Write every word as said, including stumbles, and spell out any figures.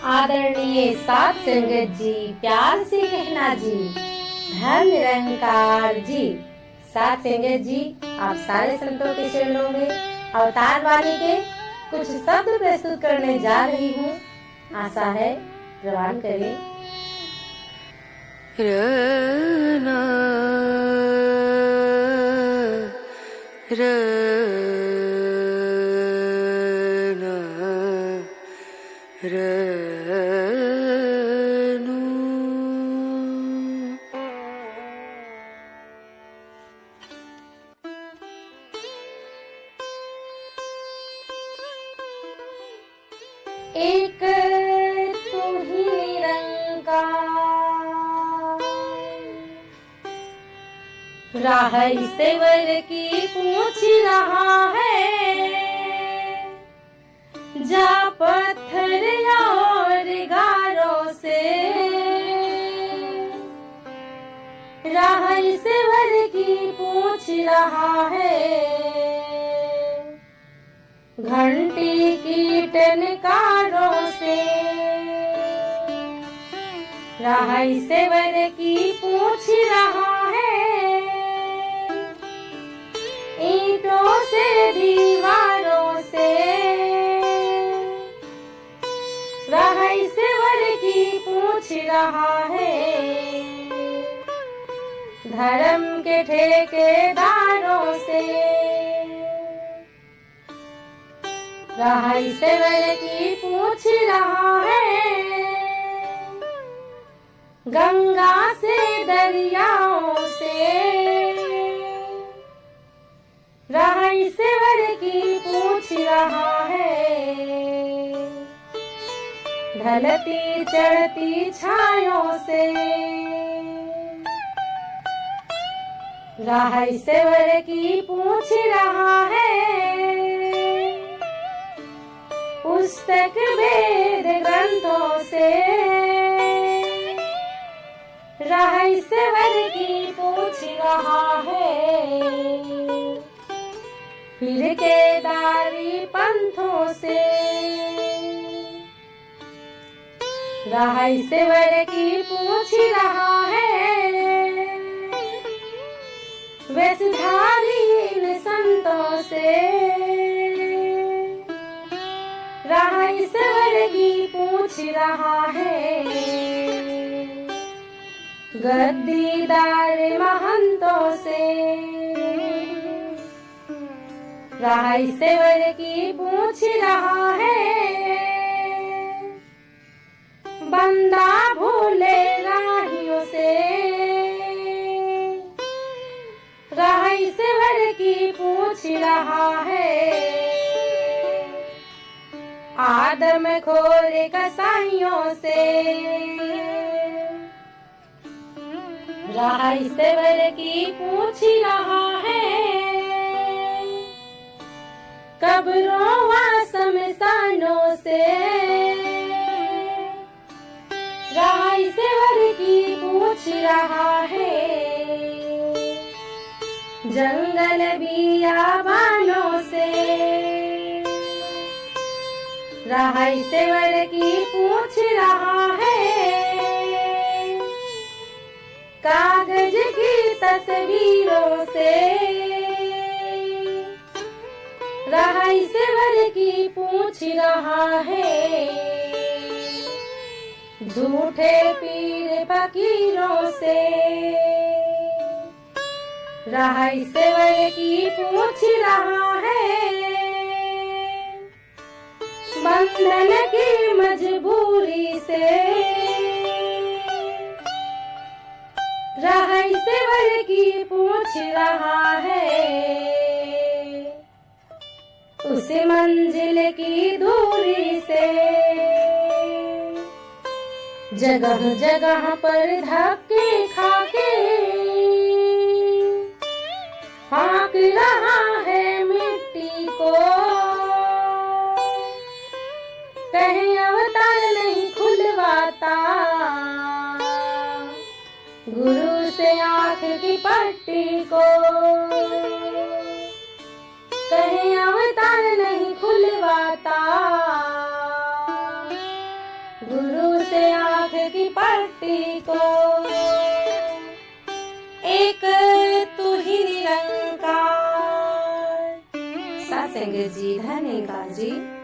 आदरणीय साध संगत जी, प्यार से कहना जी, धर्म निरंकार जी। साध संगत जी, आप सारे संतों के चरणों में अवतार वाणी के कुछ शब्द प्रस्तुत करने जा रही हूँ। आशा है प्रवान करें। रना रना रनु। एक तू ही निरंकार, राह ईश्वर की पूछ रहा है, जा पत्थर और गारों से, राह ईश्वर की पूछ रहा है, घंटी की टनकारों से, राह ईश्वर की पूछ रहा है, ईंटों से दीवारों से, राह ईश्वर की पूछ रहा है, धर्म के ठेकेदारों से, राह ईश्वर की पूछ रहा है, गंगा से दरियाओं से, राह ईश्वर की पूछ रहा है, ढलती चढ़ती छायों से, राह ईश्वर की पूछ रहा है, पुस्तक वेद ग्रंथों से, राह ईश्वर की पूछ रहा है, फिर केदारी पंथों से, राह ईश्वर की पूछ रहा है, वेशधारी संतों से, राह ईश्वर की पूछ रहा है, गद्दीदार महंतों से, राह ईश्वर की पूछ रहा है, बंदा भूले राहियों से, राह ईश्वर की पूछ रहा है, आदम खोर कसाईयों से, राह ईश्वर की पूछ रहा है, कब्रों व शमशानों से, राह ईश्वर की पूछ रहा है, जंगल बियाबानों से, राह ईश्वर की पूछ रहा है, कागज की तस्वीरों से, राह ईश्वर की पूछ रहा है, झूठे पीर फकीरों से, राह ईश्वर की पूछ रहा है, बंधन की मजबूरी से, राह ईश्वर की पूछ रहा है, उस मंजिल की दूरी से, जगह जगह पर धक्के खाके हाँक रहा है मिट्टी को, कहीं अवतार नहीं खुलवाता, गुरु से आँख की पट्टी को, कहीं अवतार नहीं खुलवाता, सृष्टि को, एक तू ही निरंकार। साथ संगत जी, धन्यवाद जी।